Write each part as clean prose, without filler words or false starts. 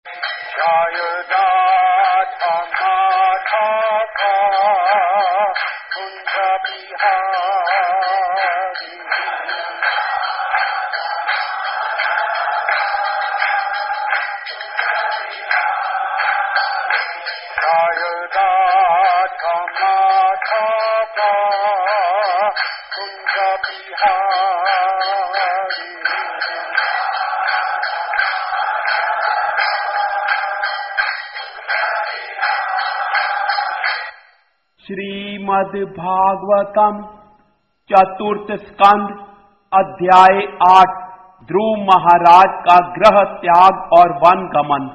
श्रीमद्भागवतम चतुर्थ स्कंद अध्याय 8 ध्रुव महाराज का ग्रह त्याग और वन गमन।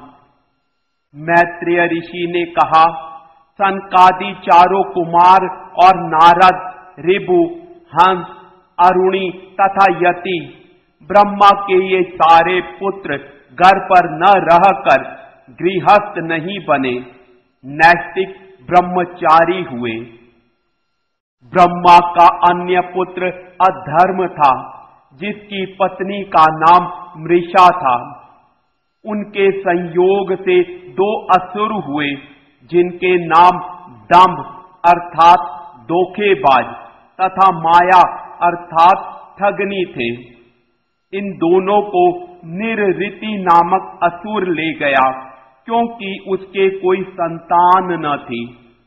मैत्रेय ऋषि ने कहा, सनकादि चारों कुमार और नारद, ऋभु, हंस, अरुणी तथा यति ब्रह्मा के ये सारे पुत्र घर पर न रहकर गृहस्थ नहीं बने, नैष्टिक ब्रह्मचारी हुए। ब्रह्मा का अन्य पुत्र अधर्म था, जिसकी पत्नी का नाम मृषा था। उनके संयोग से 2 असुर हुए, जिनके नाम दंभ अर्थात धोखेबाज तथा माया अर्थात ठगनी थे। इन दोनों को निरृति नामक असुर ले गया, क्योंकि उसके कोई संतान न थी।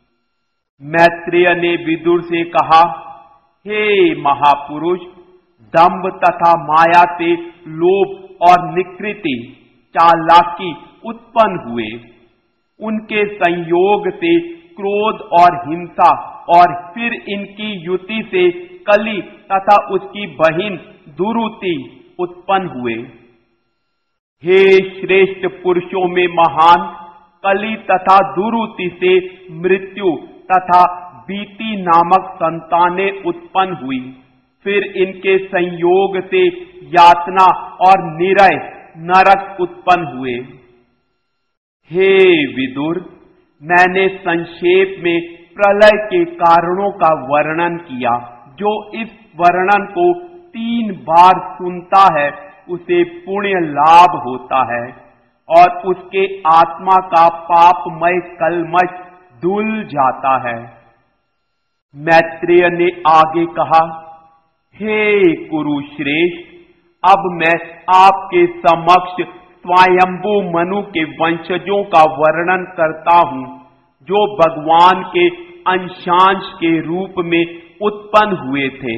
मैत्रेय ने विदुर से कहा, हे महापुरुष, दंभ तथा माया से लोभ और निकृति, चालाकी उत्पन्न हुए। उनके संयोग से क्रोध और हिंसा और फिर इनकी युति से कली तथा उसकी बहिन दुरुति उत्पन्न हुए। हे श्रेष्ठ पुरुषों में महान, कली तथा दुरुति से मृत्यु तथा बीति नामक संतानें उत्पन्न हुई। फिर इनके संयोग से यातना और निरय नरक उत्पन्न हुए। हे विदुर, मैंने संक्षेप में प्रलय के कारणों का वर्णन किया। जो इस वर्णन को 3 बार सुनता है, उसे पुण्य लाभ होता है और उसके आत्मा का पापमय कलमश धुल जाता है। मैत्रेय ने आगे कहा, हे कुरुश्रेष्ठ, अब मैं आपके समक्ष स्वयंभू मनु के वंशजों का वर्णन करता हूं, जो भगवान के अंशांश के रूप में उत्पन्न हुए थे।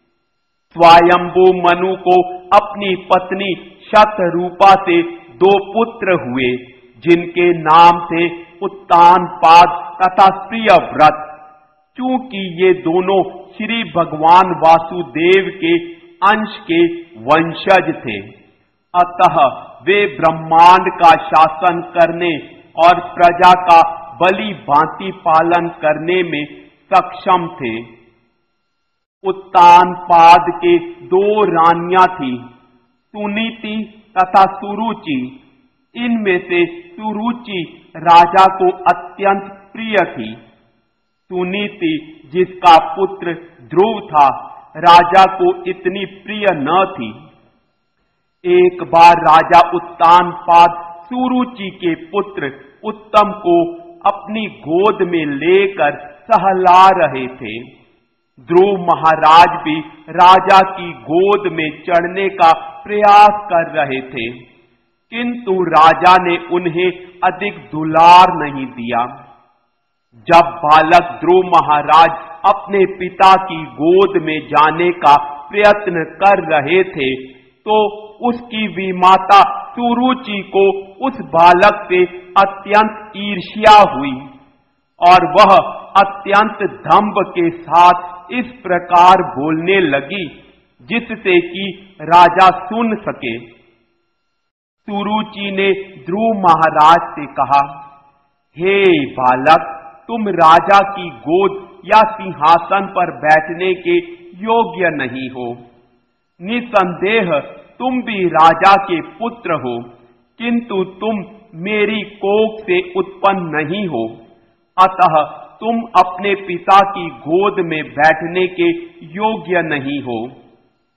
स्वयंभू मनु को अपनी पत्नी शतरूपा से 2 पुत्र हुए, जिनके नाम थे उत्तानपाद तथा प्रियव्रत। चूंकि ये दोनों श्री भगवान वासुदेव के अंश के वंशज थे, अतः वे ब्रह्मांड का शासन करने और प्रजा का भली भांति पालन करने में सक्षम थे। उत्तानपाद के 2 रानियां थी, सुनीति तथा सुरुचि। इनमें से सुरुचि राजा को अत्यंत प्रिय थी। सुनीति, जिसका पुत्र ध्रुव था, राजा को इतनी प्रिय न थी। एक बार राजा उत्तानपाद सुरुचि के पुत्र उत्तम को अपनी गोद में लेकर सहला रहे थे। ध्रुव महाराज भी राजा की गोद में चढ़ने का प्रयास कर रहे थे, किंतु राजा ने उन्हें अधिक दुलार नहीं दिया। जब बालक ध्रुव महाराज अपने पिता की गोद में जाने का प्रयत्न कर रहे थे, तो उसकी विमाता सुरुचि को उस बालक से अत्यंत ईर्ष्या हुई और वह अत्यंत दंभ के साथ इस प्रकार बोलने लगी, जिससे कि राजा सुन सके। सुरुचि ने ध्रुव महाराज से कहा, हे बालक, तुम राजा की गोद या सिंहासन पर बैठने के योग्य नहीं हो। निसंदेह तुम भी राजा के पुत्र हो, किंतु तुम मेरी कोख से उत्पन्न नहीं हो, अतः तुम अपने पिता की गोद में बैठने के योग्य नहीं हो।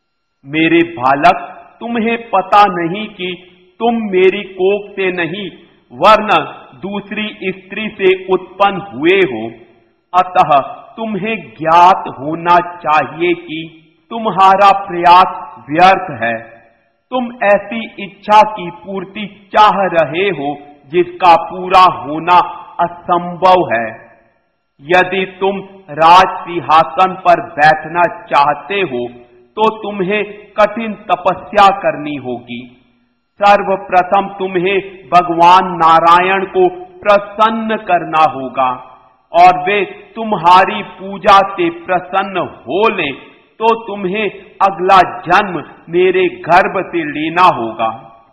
मेरे बालक, तुम्हें पता नहीं कि तुम मेरी कोख से नहीं वरन दूसरी स्त्री से उत्पन्न हुए हो। अतः तुम्हें ज्ञात होना चाहिए कि तुम्हारा प्रयास व्यर्थ है। तुम ऐसी इच्छा की पूर्ति चाह रहे हो जिसका पूरा होना असंभव है। यदि तुम राज सिंहासन पर बैठना चाहते हो तो तुम्हें कठिन तपस्या करनी होगी। सर्वप्रथम तुम्हें भगवान नारायण को प्रसन्न करना होगा, और वे तुम्हारी पूजा से प्रसन्न हो ले तो तुम्हें अगला जन्म मेरे गर्भ से लेना होगा।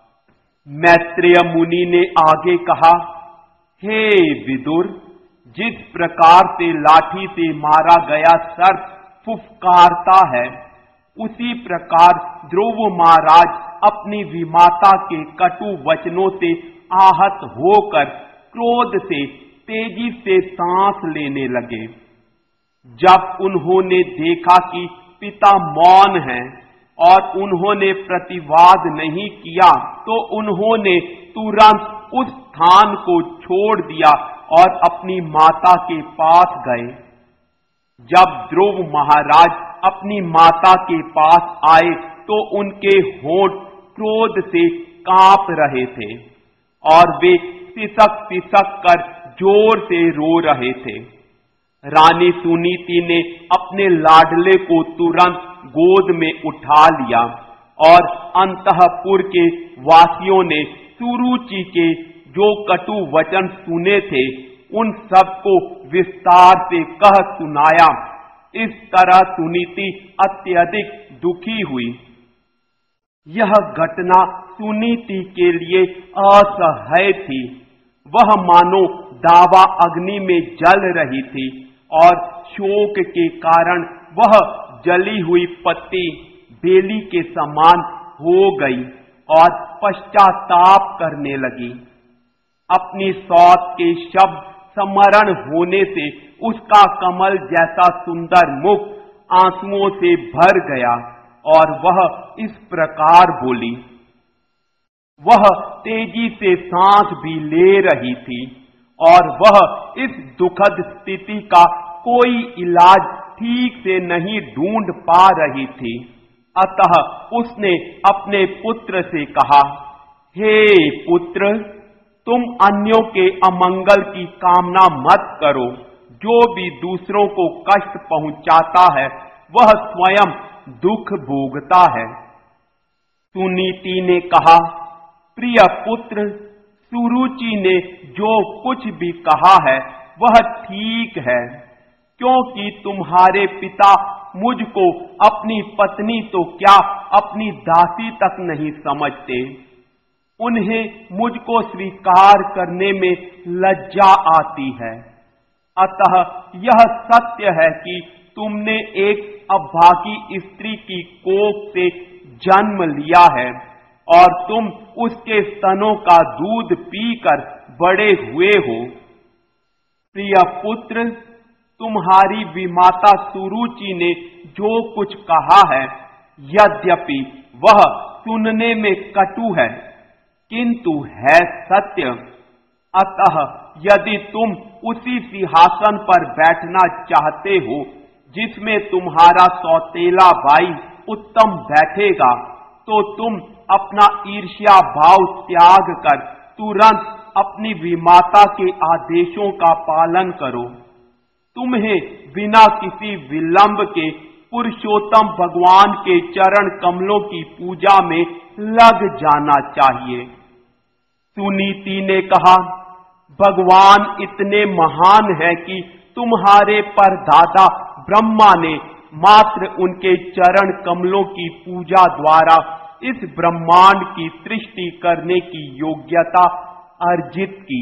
मैत्रेय मुनि ने आगे कहा, हे विदुर, जिस प्रकार से लाठी से मारा गया सर्प फुफकारता है, उसी प्रकार ध्रुव महाराज अपनी विमाता के कटु वचनों से आहत होकर क्रोध से तेजी से सांस लेने लगे। जब उन्होंने देखा कि पिता मौन हैं और उन्होंने प्रतिवाद नहीं किया, तो उन्होंने तुरंत उस स्थान को छोड़ दिया और अपनी माता के पास गए। जब ध्रुव महाराज अपनी माता के पास आए तो उनके होंठ क्रोध से कांप रहे थे और वे सिसक सिसक कर जोर से रो रहे थे। रानी सुनीति ने अपने लाडले को तुरंत गोद में उठा लिया और अंतःपुर के वासियों ने सुरुचि के जो कटु वचन सुने थे उन सबको विस्तार से कह सुनाया। इस तरह सुनीति अत्यधिक दुखी हुई। यह घटना सुनीति के लिए असह्य थी। वह मानो दावा अग्नि में जल रही थी और शोक के कारण वह जली हुई पत्ती बेली के समान हो गई और पश्चाताप करने लगी। अपनी सौत के शब्द स्मरण होने से उसका कमल जैसा सुंदर मुख आंसुओं से भर गया और वह इस प्रकार बोली। वह तेजी से सांस भी ले रही थी और वह इस दुखद स्थिति का कोई इलाज ठीक से नहीं ढूंढ पा रही थी। अतः उसने अपने पुत्र से कहा, हे पुत्र, तुम अन्यों के अमंगल की कामना मत करो। जो भी दूसरों को कष्ट पहुंचाता है वह स्वयं दुख भोगता है। सुनीति ने कहा, प्रिय पुत्र, सुरुचि ने जो कुछ भी कहा है वह ठीक है, क्योंकि तुम्हारे पिता मुझको अपनी पत्नी तो क्या अपनी दासी तक नहीं समझते। उन्हें मुझको स्वीकार करने में लज्जा आती है। अतः यह सत्य है कि तुमने एक अभागी स्त्री की कोख से जन्म लिया है और तुम उसके स्तनों का दूध पीकर बड़े हुए हो। प्रिय पुत्र, तुम्हारी विमाता सुरुचि ने जो कुछ कहा है, यद्यपि वह सुनने में कटु है, किंतु है सत्य। अतः यदि तुम उसी सिंहासन पर बैठना चाहते हो जिसमें तुम्हारा सौतेला भाई उत्तम बैठेगा, तो तुम अपना ईर्ष्या भाव त्याग कर तुरंत अपनी विमाता के आदेशों का पालन करो। तुम्हें बिना किसी विलंब के पुरुषोत्तम भगवान के चरण कमलों की पूजा में लग जाना चाहिए। सुनीति ने कहा, भगवान इतने महान है कि तुम्हारे परदादा ब्रह्मा ने मात्र उनके चरण कमलों की पूजा द्वारा इस ब्रह्मांड की सृष्टि करने की योग्यता अर्जित की।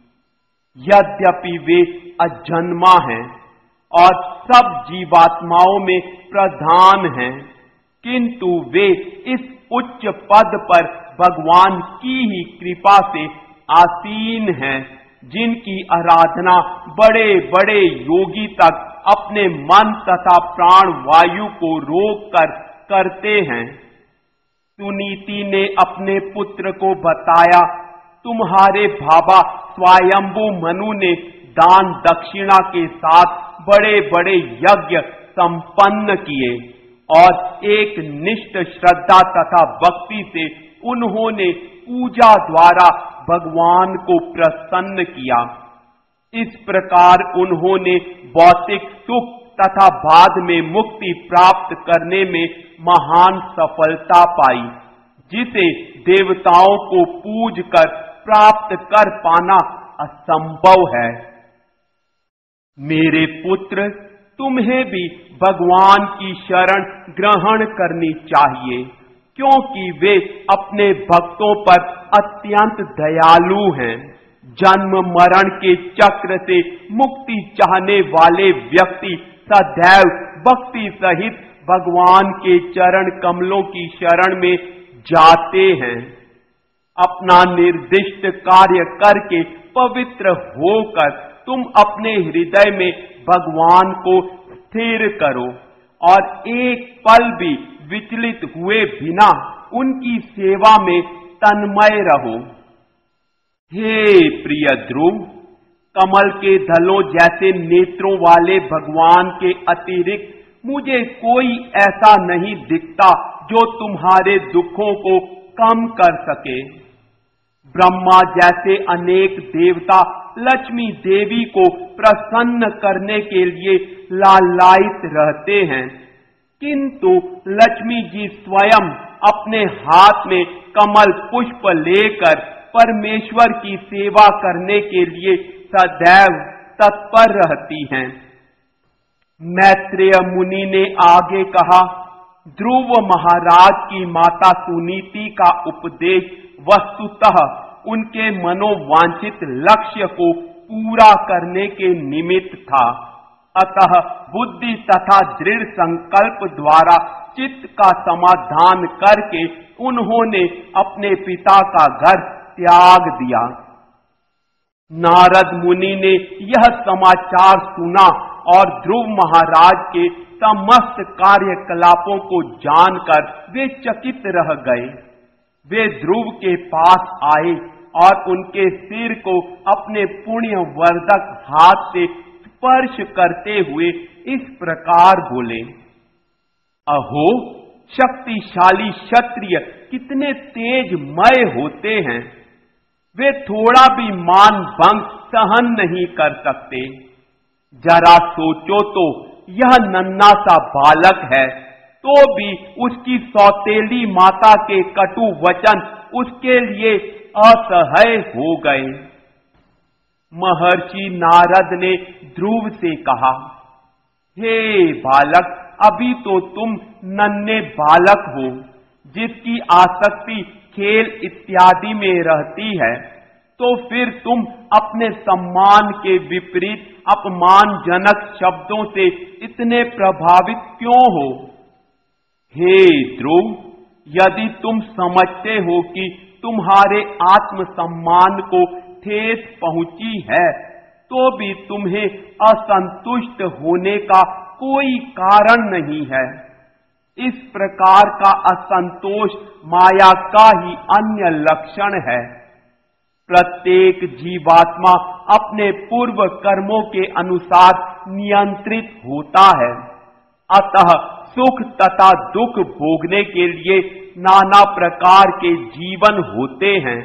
यद्यपि वे अजन्मा हैं और सब जीवात्माओं में प्रधान हैं, किंतु वे इस उच्च पद पर भगवान की ही कृपा से आसीन हैं, जिनकी आराधना बड़े बड़े योगी तक अपने मन तथा प्राण वायु को रोककर करते हैं। सुनीति ने अपने पुत्र को बताया तुम्हारे बाबा स्वयंभू मनु ने दान दक्षिणा के साथ बड़े बड़े यज्ञ संपन्न किए और एक निष्ठ श्रद्धा तथा भक्ति से उन्होंने पूजा द्वारा भगवान को प्रसन्न किया। इस प्रकार उन्होंने भौतिक सुख तथा बाद में मुक्ति प्राप्त करने में महान सफलता पाई, जिसे देवताओं को पूज कर प्राप्त कर पाना असंभव है। मेरे पुत्र, तुम्हें भी भगवान की शरण ग्रहण करनी चाहिए, क्योंकि वे अपने भक्तों पर अत्यंत दयालु हैं। जन्म मरण के चक्र से मुक्ति चाहने वाले व्यक्ति सदैव भक्ति सहित भगवान के चरण कमलों की शरण में जाते हैं। अपना निर्दिष्ट कार्य करके पवित्र होकर तुम अपने हृदय में भगवान को स्थिर करो और एक पल भी विचलित हुए बिना उनकी सेवा में तन्मय रहो। हे प्रिय ध्रुव, कमल के दलों जैसे नेत्रों वाले भगवान के अतिरिक्त मुझे कोई ऐसा नहीं दिखता जो तुम्हारे दुखों को कम कर सके। ब्रह्मा जैसे अनेक देवता लक्ष्मी देवी को प्रसन्न करने के लिए लालायित रहते हैं, किंतु लक्ष्मी जी स्वयं अपने हाथ में कमल पुष्प लेकर परमेश्वर की सेवा करने के लिए सदैव तत्पर रहती हैं। मैत्रेय मुनि ने आगे कहा, ध्रुव महाराज की माता सुनीति का उपदेश वस्तुतः उनके मनोवांछित लक्ष्य को पूरा करने के निमित्त था। अतः बुद्धि तथा दृढ़ संकल्प द्वारा चित्त का समाधान करके उन्होंने अपने पिता का घर त्याग दिया। नारद मुनि ने यह समाचार सुना और ध्रुव महाराज के समस्त कार्यकलापों को जानकर वे चकित रह गए। वे ध्रुव के पास आए और उनके सिर को अपने पुण्य वर्धक हाथ से स्पर्श करते हुए इस प्रकार बोले, अहो, शक्तिशाली क्षत्रिय कितने तेजमय होते हैं। वे थोड़ा भी मान भंग सहन नहीं कर सकते। जरा सोचो तो, यह नन्हा सा बालक है, तो भी उसकी सौतेली माता के कटु वचन उसके लिए असह्य हो गए। महर्षि नारद ने ध्रुव से कहा, हे बालक, अभी तो तुम नन्हे बालक हो, जिसकी आसक्ति खेल इत्यादि में रहती है, तो फिर तुम अपने सम्मान के विपरीत अपमानजनक शब्दों से इतने प्रभावित क्यों हो? हे ध्रुव, यदि तुम समझते हो कि तुम्हारे आत्मसम्मान को ठेस पहुंची है, तो भी तुम्हें असंतुष्ट होने का कोई कारण नहीं है। इस प्रकार का असंतोष माया का ही अन्य लक्षण है। प्रत्येक जीवात्मा अपने पूर्व कर्मों के अनुसार नियंत्रित होता है। अतः सुख तथा दुख भोगने के लिए नाना प्रकार के जीवन होते हैं।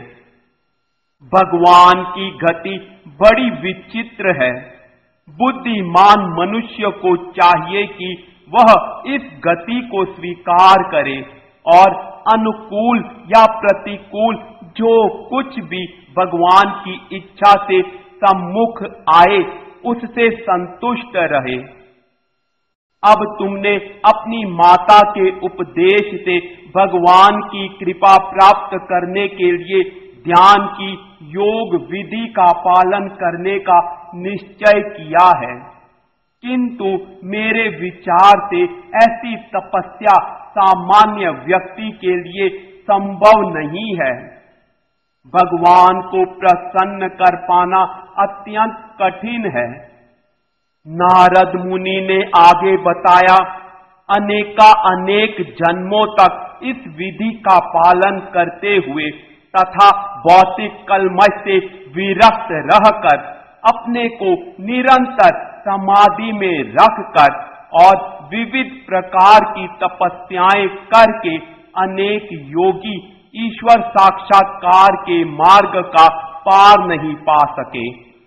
भगवान की गति बड़ी विचित्र है। बुद्धिमान मनुष्य को चाहिए कि वह इस गति को स्वीकार करे और अनुकूल या प्रतिकूल जो कुछ भी भगवान की इच्छा से सम्मुख आए उससे संतुष्ट रहे। अब तुमने अपनी माता के उपदेश से भगवान की कृपा प्राप्त करने के लिए ध्यान की योग विधि का पालन करने का निश्चय किया है, किंतु मेरे विचार से ऐसी तपस्या सामान्य व्यक्ति के लिए संभव नहीं है। भगवान को प्रसन्न कर पाना अत्यंत कठिन है। नारद मुनि ने आगे बताया, अनेक जन्मों तक इस विधि का पालन करते हुए तथा भौतिक कलमश से विरक्त रहकर अपने को निरंतर समाधि में रखकर और विविध प्रकार की तपस्याएं करके अनेक योगी ईश्वर साक्षात्कार के मार्ग का पार नहीं पा सके।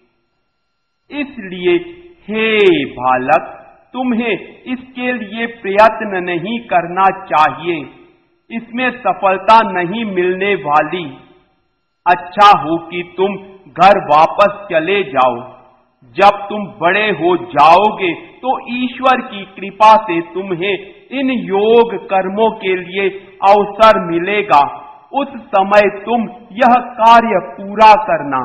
इसलिए हे बालक, तुम्हें इसके लिए प्रयत्न नहीं करना चाहिए, इसमें सफलता नहीं मिलने वाली। अच्छा हो कि तुम घर वापस चले जाओ। जब तुम बड़े हो जाओगे तो ईश्वर की कृपा से तुम्हें इन योग कर्मों के लिए अवसर मिलेगा। उस समय तुम यह कार्य पूरा करना।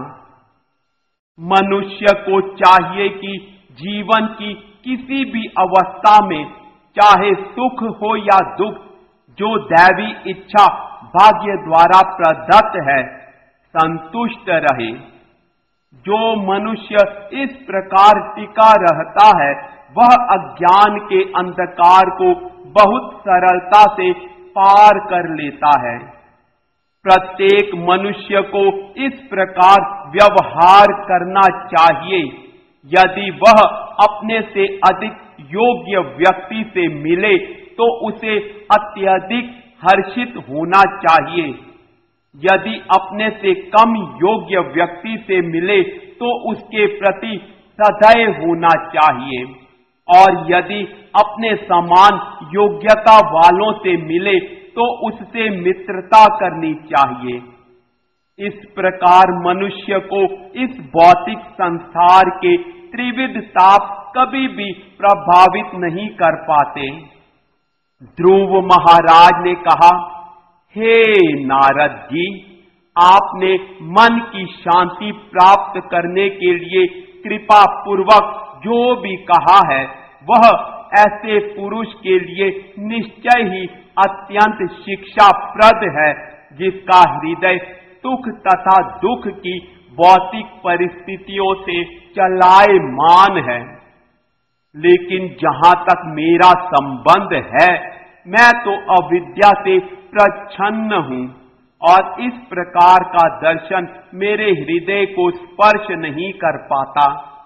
मनुष्य को चाहिए कि जीवन की किसी भी अवस्था में, चाहे सुख हो या दुख, जो दैवी इच्छा भाग्य द्वारा प्रदत्त है, संतुष्ट रहे। जो मनुष्य इस प्रकार टिका रहता है, वह अज्ञान के अंधकार को बहुत सरलता से पार कर लेता है। प्रत्येक मनुष्य को इस प्रकार व्यवहार करना चाहिए। यदि वह अपने से अधिक योग्य व्यक्ति से मिले तो उसे अत्यधिक हर्षित होना चाहिए। यदि अपने से कम योग्य व्यक्ति से मिले तो उसके प्रति सदैव होना चाहिए, और यदि अपने समान योग्यता वालों से मिले तो उससे मित्रता करनी चाहिए। इस प्रकार मनुष्य को इस भौतिक संसार के त्रिविध ताप कभी भी प्रभावित नहीं कर पाते। ध्रुव महाराज ने कहा, हे नारद जी, आपने मन की शांति प्राप्त करने के लिए कृपा पूर्वक जो भी कहा है, वह ऐसे पुरुष के लिए निश्चय ही अत्यंत शिक्षाप्रद है, जिसका हृदय सुख तथा दुख की भौतिक परिस्थितियों से चलायमान है। लेकिन जहां तक मेरा संबंध है, मैं तो अविद्या से प्रच्छन्न हूं, और इस प्रकार का दर्शन मेरे हृदय को स्पर्श नहीं कर पाता।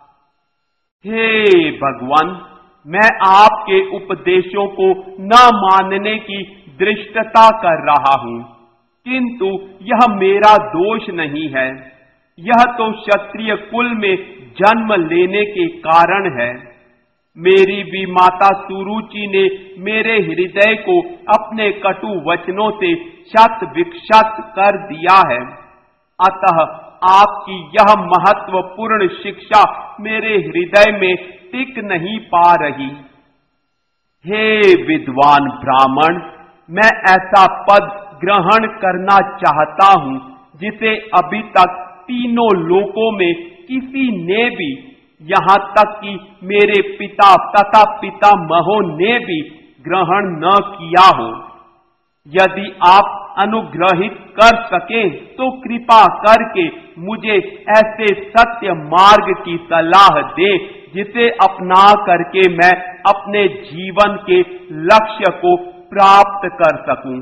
हे भगवान, मैं आपके उपदेशों को न मानने की दृष्टता कर रहा हूं, किंतु यह मेरा दोष नहीं है। यह तो क्षत्रिय कुल में जन्म लेने के कारण है। मेरी भी माता सुरुचि ने मेरे हृदय को अपने कटु वचनों से शत विक्षत कर दिया है। अतः आपकी यह महत्वपूर्ण शिक्षा मेरे हृदय में टिक नहीं पा रही। हे विद्वान ब्राह्मण, मैं ऐसा पद ग्रहण करना चाहता हूं जिसे अभी तक तीनों लोकों में किसी ने भी, यहां तक कि मेरे पिता तथा पितामहों ने भी ग्रहण न किया हो। यदि आप अनुग्रहित कर सके तो कृपा करके मुझे ऐसे सत्य मार्ग की सलाह दे, जिसे अपना करके मैं अपने जीवन के लक्ष्य को प्राप्त कर सकूं।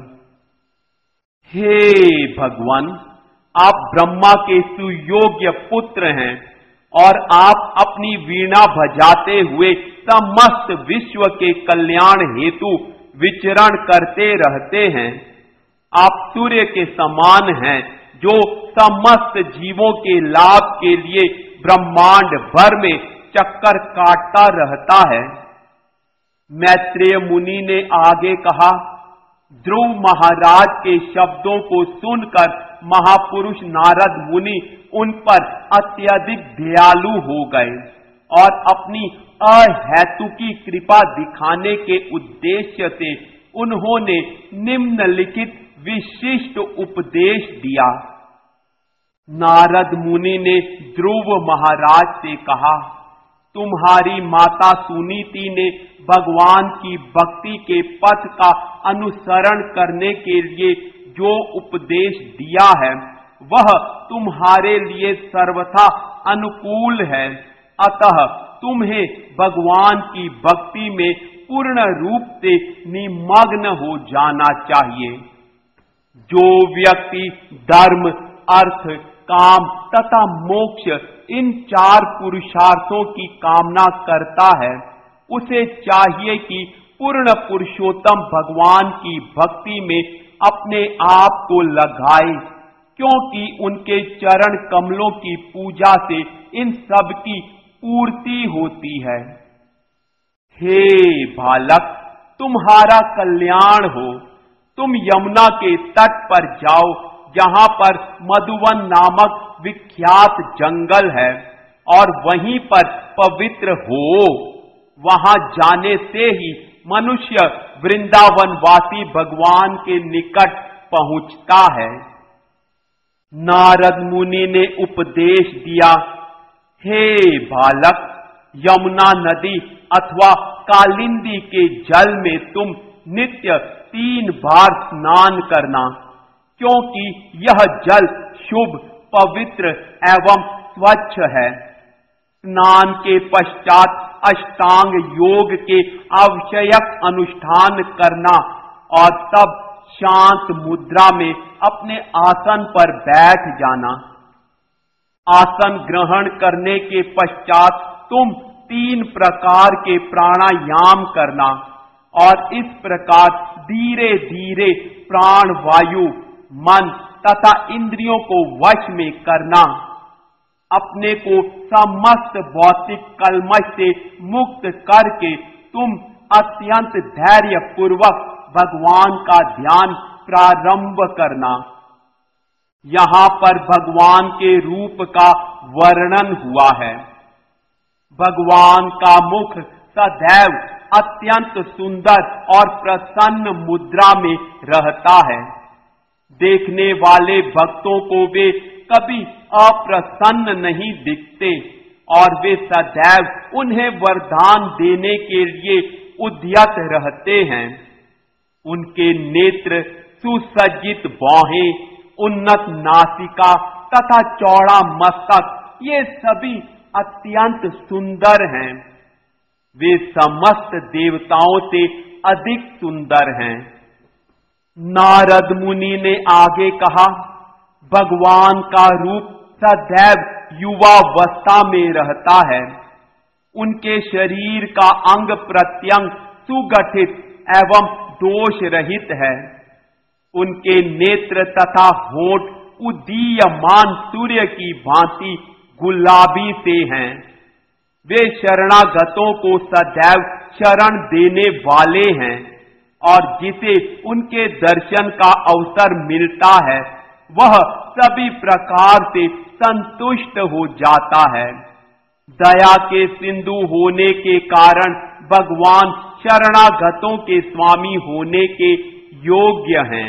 हे भगवान, आप ब्रह्मा के सुयोग्य पुत्र हैं, और आप अपनी वीणा बजाते हुए समस्त विश्व के कल्याण हेतु विचरण करते रहते हैं। आप सूर्य के समान हैं, जो समस्त जीवों के लाभ के लिए ब्रह्मांड भर में चक्कर काटता रहता है। मैत्रेय मुनि ने आगे कहा, ध्रुव महाराज के शब्दों को सुनकर महापुरुष नारद मुनि उन पर अत्यधिक दयालु हो गए, और अपनी अहेतुकी कृपा दिखाने के उद्देश्य से उन्होंने निम्नलिखित विशिष्ट उपदेश दिया। नारद मुनि ने ध्रुव महाराज से कहा, तुम्हारी माता सुनीति ने भगवान की भक्ति के पथ का अनुसरण करने के लिए जो उपदेश दिया है, वह तुम्हारे लिए सर्वथा अनुकूल है। अतः तुम्हें भगवान की भक्ति में पूर्ण रूप से निमग्न हो जाना चाहिए। जो व्यक्ति धर्म, अर्थ, काम तथा मोक्ष इन 4 पुरुषार्थों की कामना करता है, उसे चाहिए कि पूर्ण पुरुषोत्तम भगवान की भक्ति में अपने आप को लगाए, क्योंकि उनके चरण कमलों की पूजा से इन सब की पूर्ति होती है। हे बालक, तुम्हारा कल्याण हो। तुम यमुना के तट पर जाओ, जहां पर मधुवन नामक विख्यात जंगल है, और वहीं पर पवित्र हो। वहां जाने से ही मनुष्य वृंदावनवासी भगवान के निकट पहुंचता है। नारद मुनि ने उपदेश दिया, हे बालक, यमुना नदी अथवा कालिंदी के जल में तुम नित्य 3 बार स्नान करना, क्योंकि यह जल शुभ, पवित्र एवं स्वच्छ है। स्नान के पश्चात अष्टांग योग के आवश्यक अनुष्ठान करना और तब शांत मुद्रा में अपने आसन पर बैठ जाना। आसन ग्रहण करने के पश्चात तुम 3 प्रकार के प्राणायाम करना और इस प्रकार धीरे धीरे प्राण वायु, मन तथा इंद्रियों को वश में करना। अपने को समस्त भौतिक कलमश से मुक्त करके तुम अत्यंत धैर्य पूर्वक भगवान का ध्यान प्रारंभ करना। यहां पर भगवान के रूप का वर्णन हुआ है। भगवान का मुख सदैव अत्यंत सुंदर और प्रसन्न मुद्रा में रहता है। देखने वाले भक्तों को वे कभी अप्रसन्न नहीं दिखते और वे सदैव उन्हें वरदान देने के लिए उद्यत रहते हैं। उनके नेत्र, सुसज्जित बाहें, उन्नत नासिका तथा चौड़ा मस्तक, ये सभी अत्यंत सुंदर हैं। वे समस्त देवताओं से अधिक सुंदर हैं। नारद मुनि ने आगे कहा, भगवान का रूप सदैव युवावस्था में रहता है। उनके शरीर का अंग प्रत्यंग सुगठित एवं दोष रहित है। उनके नेत्र तथा होंठ उदीयमान सूर्य की भांति गुलाबी से हैं। वे शरणागतों को सदैव शरण देने वाले हैं और जिसे उनके दर्शन का अवसर मिलता है वह सभी प्रकार से संतुष्ट हो जाता है। दया के सिंधु होने के कारण भगवान शरणागतों के स्वामी होने के योग्य हैं।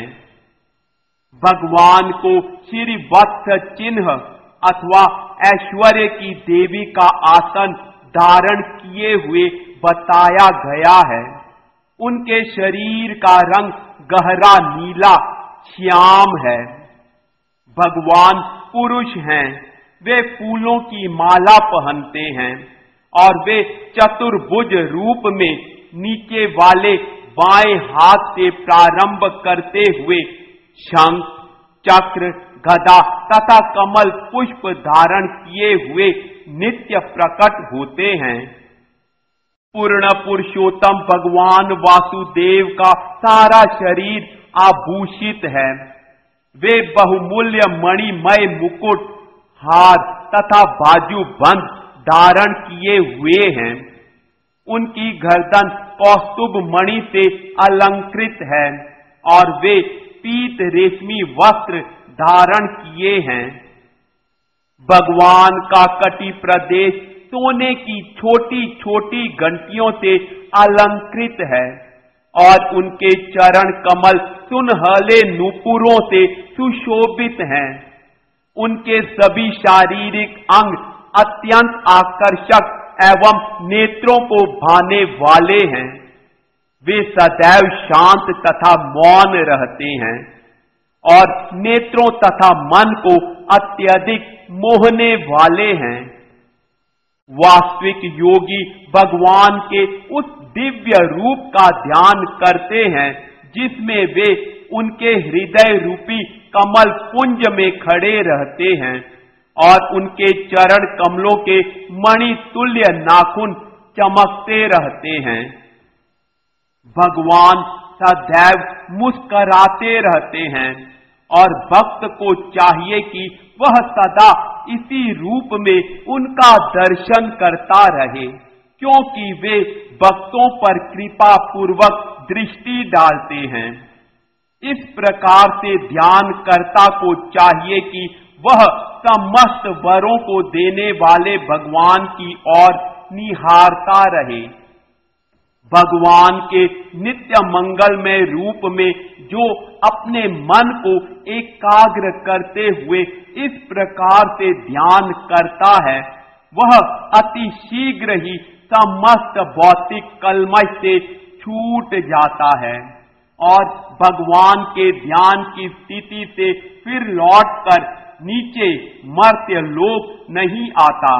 भगवान को श्री वत्स चिन्ह अथवा ऐश्वर्य की देवी का आसन धारण किए हुए बताया गया है। उनके शरीर का रंग गहरा नीला श्याम है। भगवान पुरुष हैं। वे फूलों की माला पहनते हैं और वे चतुर्भुज रूप में नीचे वाले बाएं हाथ से प्रारंभ करते हुए शंख, चक्र, गदा तथा कमल पुष्प धारण किए हुए नित्य प्रकट होते हैं। पूर्ण पुरुषोत्तम भगवान वासुदेव का सारा शरीर आभूषित है। वे बहुमूल्य मणिमय मुकुट, हार तथा बाजूबंद धारण किए हुए हैं। उनकी गर्दन कौस्तुभ मणि से अलंकृत है और वे पीत रेशमी वस्त्र धारण किए हैं। भगवान का कटी प्रदेश सोने की छोटी छोटी घंटियों से अलंकृत है और उनके चरण कमल सुनहले नूपुरों से सुशोभित हैं। उनके सभी शारीरिक अंग अत्यंत आकर्षक एवं नेत्रों को भाने वाले हैं। वे सदैव शांत तथा मौन रहते हैं और नेत्रों तथा मन को अत्यधिक मोहने वाले हैं। वास्तविक योगी भगवान के उस दिव्य रूप का ध्यान करते हैं जिसमें वे उनके हृदय रूपी कमल पुंज में खड़े रहते हैं और उनके चरण कमलों के मणि तुल्य नाखून चमकते रहते हैं। भगवान सदैव मुस्कराते रहते हैं और भक्त को चाहिए कि वह सदा इसी रूप में उनका दर्शन करता रहे, क्योंकि वे भक्तों पर कृपा पूर्वक दृष्टि डालते हैं। इस प्रकार से ध्यानकर्ता को चाहिए कि वह समस्त वरों को देने वाले भगवान की ओर निहारता रहे। भगवान के नित्य मंगलमय रूप में जो अपने मन को एकाग्र करते हुए इस प्रकार से ध्यान करता है, वह अति शीघ्र ही समस्त भौतिक कलमश से छूट जाता है और भगवान के ध्यान की स्थिति से फिर लौटकर नीचे मर्त्य लोक नहीं आता।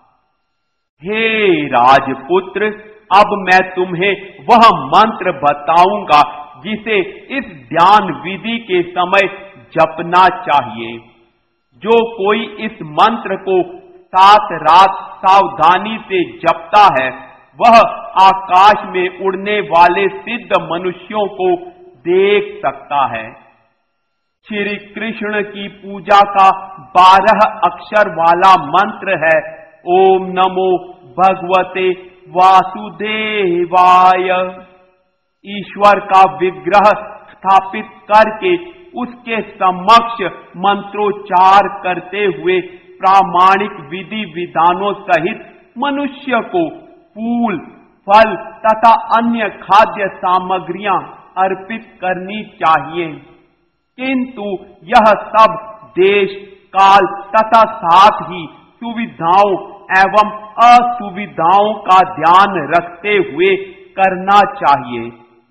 हे राजपुत्र, अब मैं तुम्हें वह मंत्र बताऊंगा जिसे इस ध्यान विधि के समय जपना चाहिए। जो कोई इस मंत्र को 7 रात सावधानी से जपता है, वह आकाश में उड़ने वाले सिद्ध मनुष्यों को देख सकता है। श्री कृष्ण की पूजा का 12 अक्षर वाला मंत्र है ओम नमो भगवते वासुदेवाय। ईश्वर का विग्रह स्थापित करके उसके समक्ष मंत्रोच्चार करते हुए प्रामाणिक विधि विधानों सहित मनुष्य को फूल, फल तथा अन्य खाद्य सामग्रियां अर्पित करनी चाहिए, किंतु यह सब देश, काल तथा साथ ही सुविधाओं एवं असुविधाओं का ध्यान रखते हुए करना चाहिए।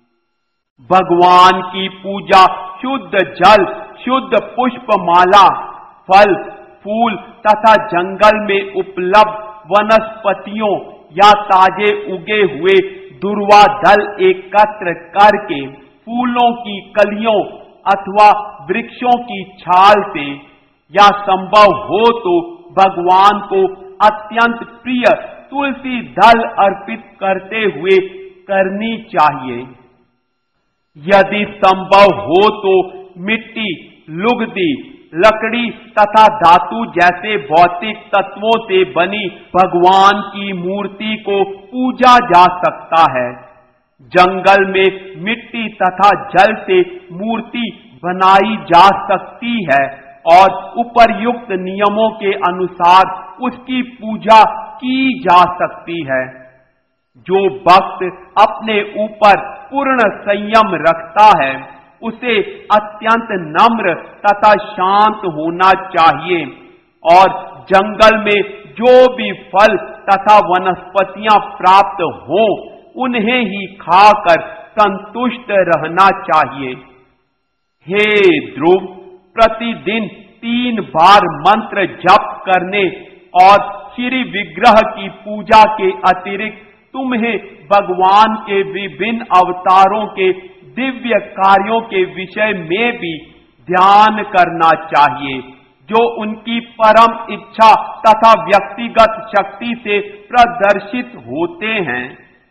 भगवान की पूजा शुद्ध जल, शुद्ध पुष्पमाला, फल, फूल तथा जंगल में उपलब्ध वनस्पतियों या ताजे उगे हुए दुर्वा दल एकत्र करके फूलों की कलियों अथवा वृक्षों की छाल से या संभव हो तो भगवान को अत्यंत प्रिय तुलसी दल अर्पित करते हुए करनी चाहिए। यदि संभव हो तो मिट्टी, लुगदी, लकड़ी तथा धातु जैसे भौतिक तत्वों से बनी भगवान की मूर्ति को पूजा जा सकता है। जंगल में मिट्टी तथा जल से मूर्ति बनाई जा सकती है और उपर्युक्त नियमों के अनुसार उसकी पूजा की जा सकती है। जो भक्त अपने ऊपर पूर्ण संयम रखता है, उसे अत्यंत नम्र तथा शांत होना चाहिए और जंगल में जो भी फल तथा वनस्पतियां प्राप्त हों, उन्हें ही खाकर संतुष्ट रहना चाहिए। हे ध्रुव, प्रतिदिन 3 बार मंत्र जप करने और श्री विग्रह की पूजा के अतिरिक्त तुम्हें भगवान के विभिन्न अवतारों के दिव्य कार्यों के विषय में भी ध्यान करना चाहिए, जो उनकी परम इच्छा तथा व्यक्तिगत शक्ति से प्रदर्शित होते हैं।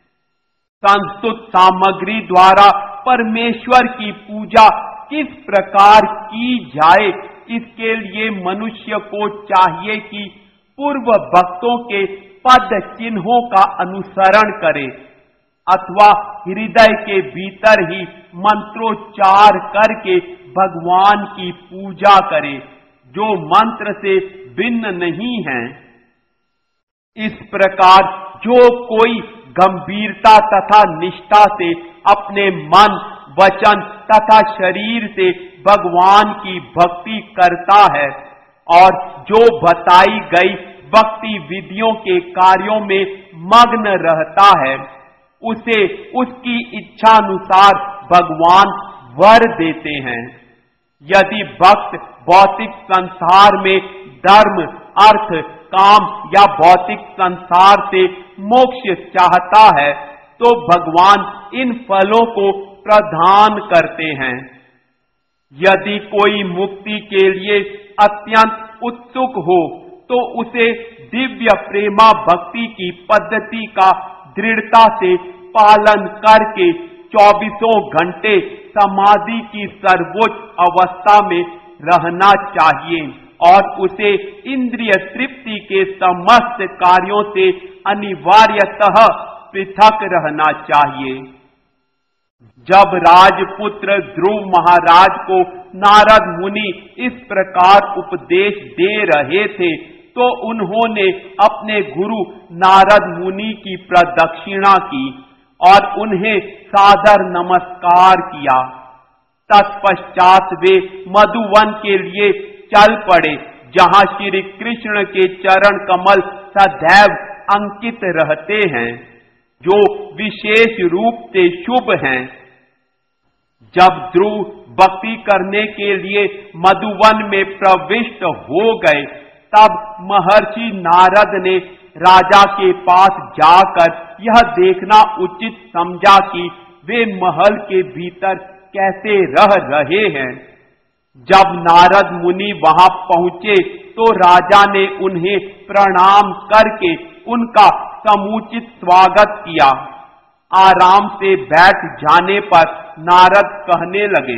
संस्तुत सामग्री द्वारा परमेश्वर की पूजा किस प्रकार की जाए, इसके लिए मनुष्य को चाहिए कि पूर्व भक्तों के पद चिन्हों का अनुसरण करे अथवा हृदय के भीतर ही मंत्रोच्चार करके भगवान की पूजा करे, जो मंत्र से भिन्न नहीं है। इस प्रकार जो कोई गंभीरता तथा निष्ठा से अपने मन, वचन तथा शरीर से भगवान की भक्ति करता है और जो बताई गई भक्ति विधियों के कार्यों में मग्न रहता है, उसे उसकी इच्छानुसार भगवान वर देते हैं। यदि भक्त भौतिक संसार में धर्म, अर्थ, काम या भौतिक संसार से मोक्ष चाहता है, तो भगवान इन फलों को प्रदान करते हैं। यदि कोई मुक्ति के लिए अत्यंत उत्सुक हो तो उसे दिव्य प्रेमा भक्ति की पद्धति का दृढ़ता से पालन करके 24 घंटे समाधि की सर्वोच्च अवस्था में रहना चाहिए और उसे इंद्रिय तृप्ति के समस्त कार्यों से अनिवार्यतः पृथक रहना चाहिए। जब राजपुत्र ध्रुव महाराज को नारद मुनि इस प्रकार उपदेश दे रहे थे तो उन्होंने अपने गुरु नारद मुनि की प्रदक्षिणा की और उन्हें सादर नमस्कार किया। तत्पश्चात वे मधुवन के लिए चल पड़े, जहां श्री कृष्ण के चरण कमल सदैव अंकित रहते हैं, जो विशेष रूप से शुभ हैं। जब ध्रुव भक्ति करने के लिए मधुवन में प्रविष्ट हो गए, तब महर्षि नारद ने राजा के पास जाकर यह देखना उचित समझा कि वे महल के भीतर कैसे रह रहे हैं। जब नारद मुनि वहां पहुंचे तो राजा ने उन्हें प्रणाम करके उनका समुचित स्वागत किया। आराम से बैठ जाने पर नारद कहने लगे।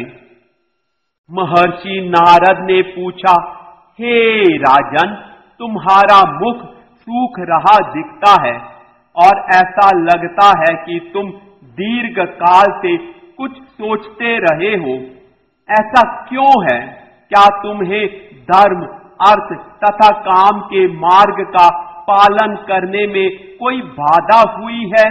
महर्षि नारद ने पूछा, हे राजन, तुम्हारा मुख सूख रहा दिखता है और ऐसा लगता है कि तुम दीर्घ काल से कुछ सोचते रहे हो। ऐसा क्यों है? क्या तुम्हें धर्म, अर्थ तथा काम के मार्ग का पालन करने में कोई बाधा हुई है?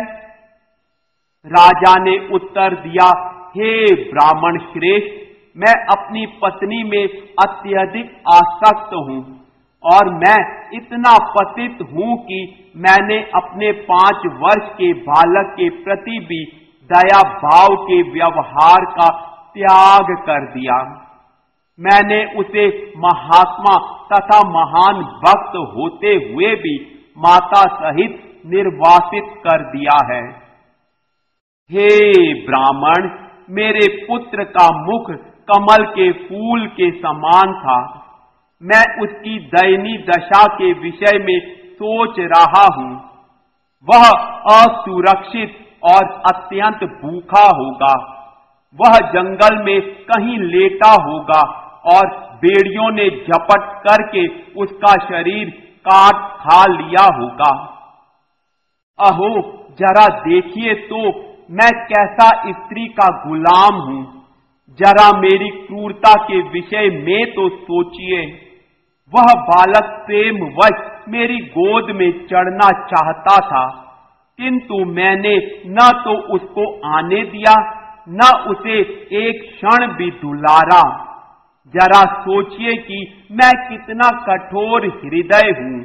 राजा ने उत्तर दिया, हे ब्राह्मण श्रेष्ठ, मैं अपनी पत्नी में अत्यधिक आसक्त हूं और मैं इतना पतित हूं कि मैंने अपने 5 वर्ष के बालक के प्रति भी दया भाव के व्यवहार का त्याग कर दिया। मैंने उसे महात्मा तथा महान भक्त होते हुए भी माता सहित निर्वासित कर दिया है। हे ब्राह्मण, मेरे पुत्र का मुख कमल के फूल के समान था। मैं उसकी दयनीय दशा के विषय में सोच रहा हूं। वह असुरक्षित और अत्यंत भूखा होगा। वह जंगल में कहीं लेटा होगा और भेड़ियों ने झपट करके उसका शरीर काट खा लिया होगा। अहो, जरा देखिए तो मैं कैसा स्त्री का गुलाम हूं। जरा मेरी क्रूरता के विषय में तो सोचिए। वह बालक प्रेमवश मेरी गोद में चढ़ना चाहता था, किंतु मैंने न तो उसको आने दिया, न उसे एक क्षण भी दुलारा। जरा सोचिए कि मैं कितना कठोर हृदय हूं।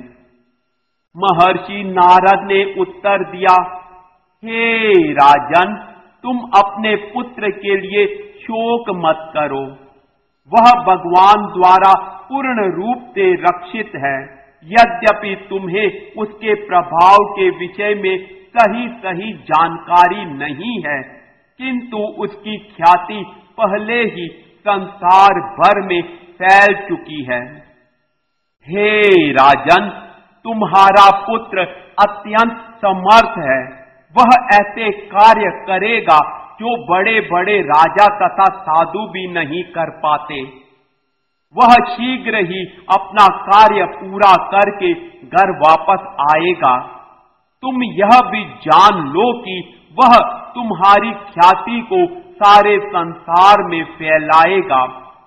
महर्षि नारद ने उत्तर दिया, हे राजन, तुम अपने पुत्र के लिए शोक मत करो। वह भगवान द्वारा पूर्ण रूप से रक्षित है। यद्यपि तुम्हें उसके प्रभाव के विषय में सही सही जानकारी नहीं है, किंतु उसकी ख्याति पहले ही संसार भर में फैल चुकी है। हे राजन, तुम्हारा पुत्र अत्यंत समर्थ है। वह ऐसे कार्य करेगा जो बड़े बड़े राजा तथा साधु भी नहीं कर पाते। वह शीघ्र ही अपना कार्य पूरा करके घर वापस आएगा। तुम यह भी जान लो कि वह तुम्हारी ख्याति को सारे संसार में फैलाएगा।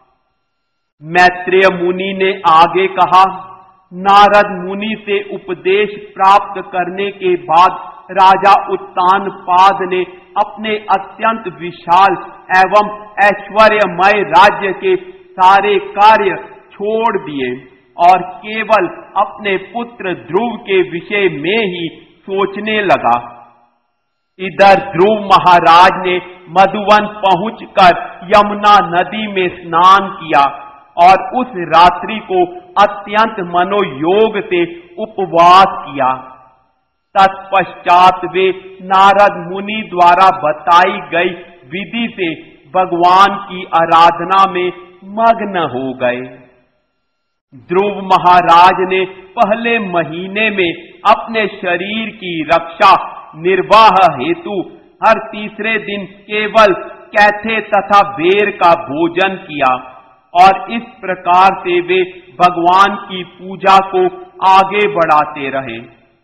मैत्रेय मुनि ने आगे कहा, नारद मुनि से उपदेश प्राप्त करने के बाद राजा उत्तानपाद ने अपने अत्यंत विशाल एवं ऐश्वर्यमय राज्य के सारे कार्य छोड़ दिए और केवल अपने पुत्र ध्रुव के विषय में ही सोचने लगा। इधर ध्रुव महाराज ने मधुवन पहुंचकर यमुना नदी में स्नान किया और उस रात्रि को अत्यंत मनोयोग से उपवास किया। तत्पश्चात वे नारद मुनि द्वारा बताई गई विधि से भगवान की आराधना में मग्न हो गए। ध्रुव महाराज ने पहले महीने में अपने शरीर की रक्षा निर्वाह हेतु हर तीसरे दिन केवल कैथे तथा बेर का भोजन किया और इस प्रकार से वे भगवान की पूजा को आगे बढ़ाते रहे।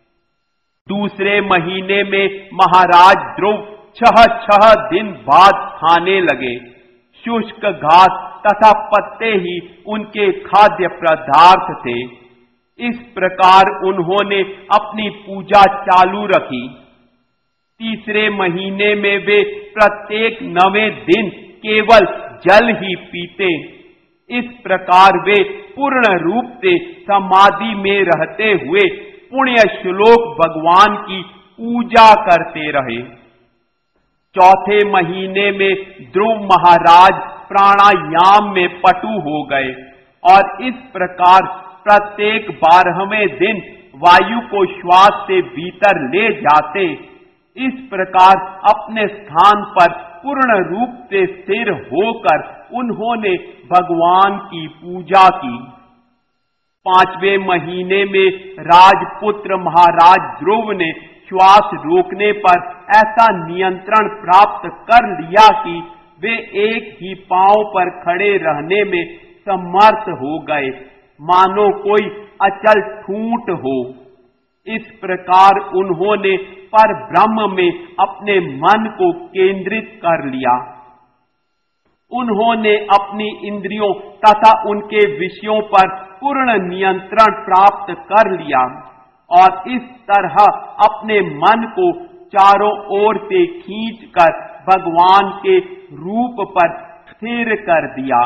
दूसरे महीने में महाराज ध्रुव 6 दिन बाद खाने लगे। शुष्क घास तथा पत्ते ही उनके खाद्य पदार्थ थे। इस प्रकार उन्होंने अपनी पूजा चालू रखी। तीसरे महीने में वे प्रत्येक 9वें दिन केवल जल ही पीते। इस प्रकार वे पूर्ण रूप से समाधि में रहते हुए पुण्य श्लोक भगवान की पूजा करते रहे। चौथे महीने में ध्रुव महाराज प्राणायाम में पटु हो गए और इस प्रकार प्रत्येक 12वें दिन वायु को श्वास से भीतर ले जाते। इस प्रकार अपने स्थान पर पूर्ण रूप से स्थिर होकर उन्होंने भगवान की पूजा की। 5वें महीने में राजपुत्र महाराज ध्रुव ने श्वास रोकने पर ऐसा नियंत्रण प्राप्त कर लिया कि वे एक ही पांव पर खड़े रहने में समर्थ हो गए, मानो कोई अचल ठूंठ हो। इस प्रकार उन्होंने पर ब्रह्म में अपने मन को केंद्रित कर लिया। उन्होंने अपनी इंद्रियों तथा उनके विषयों पर पूर्ण नियंत्रण प्राप्त कर लिया और इस तरह अपने मन को चारों ओर से खींचकर भगवान के रूप पर स्थिर कर दिया।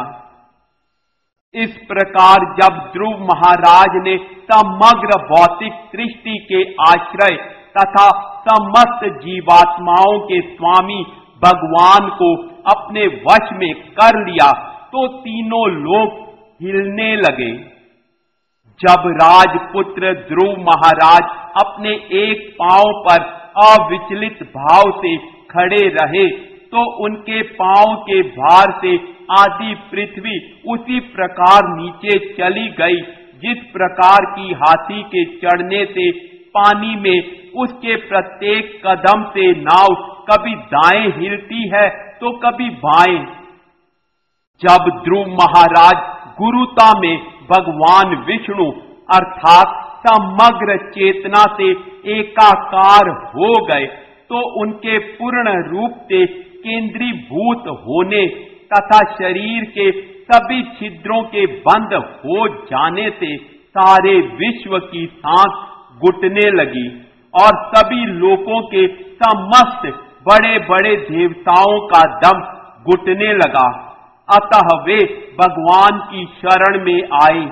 इस प्रकार जब ध्रुव महाराज ने समग्र भौतिक सृष्टि के आश्रय तथा समस्त जीवात्माओं के स्वामी भगवान को अपने वश में कर लिया तो तीनों लोग हिलने लगे। जब राजपुत्र ध्रुव महाराज अपने एक पांव पर अविचलित भाव से खड़े रहे तो उनके पांव के भार से आदि पृथ्वी उसी प्रकार नीचे चली गई जिस प्रकार की हाथी के चढ़ने से पानी में उसके प्रत्येक कदम से नाव कभी दाएं हिलती है तो कभी बाएं। जब ध्रुव महाराज गुरुता में भगवान विष्णु अर्थात समग्र चेतना से एकाकार हो गए तो उनके पूर्ण रूप से केंद्रीभूत होने तथा शरीर के सभी छिद्रों के बंद हो जाने से सारे विश्व की सांस घुटने लगी और सभी लोगों के समस्त बड़े बड़े देवताओं का दम घुटने लगा। अतः वे भगवान की शरण में आए।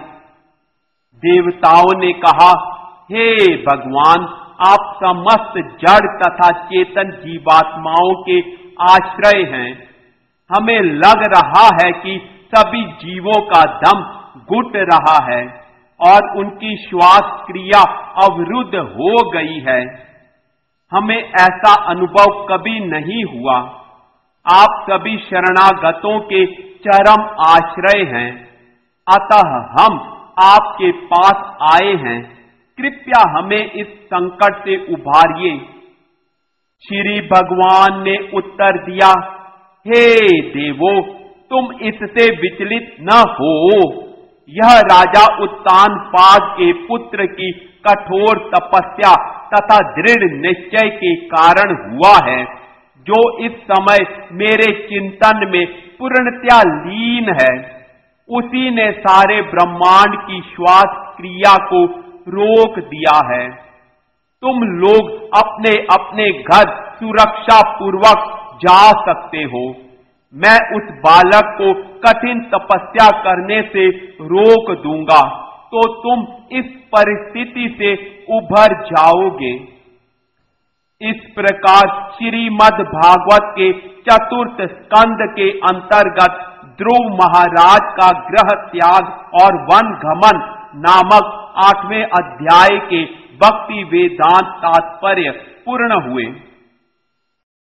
देवताओं ने कहा, हे भगवान, आप समस्त जड़ तथा चेतन जीवात्माओं के आश्रय हैं। हमें लग रहा है कि सभी जीवों का दम घुट रहा है और उनकी श्वास क्रिया अवरुद्ध हो गई है। हमें ऐसा अनुभव कभी नहीं हुआ। आप सभी शरणागतों के चरम आश्रय हैं, अतः हम आपके पास आए हैं। कृपया हमें इस संकट से उबारिए। श्री भगवान ने उत्तर दिया, हे देवो, तुम इससे विचलित न हो। यह राजा उत्तानपाद के पुत्र की कठोर तपस्या तथा दृढ़ निश्चय के कारण हुआ है, जो इस समय मेरे चिंतन में पूर्णतया लीन है। उसी ने सारे ब्रह्मांड की श्वास क्रिया को रोक दिया है। तुम लोग अपने अपने घर सुरक्षा पूर्वक जा सकते हो। मैं उस बालक को कठिन तपस्या करने से रोक दूंगा तो तुम इस परिस्थिति से उभर जाओगे। इस प्रकार श्रीमद् भागवत के चतुर्थ स्कंद के अंतर्गत ध्रुव महाराज का ग्रह त्याग और वन गमन नामक 8वें अध्याय के भक्ति वेदांत तात्पर्य पूर्ण हुए।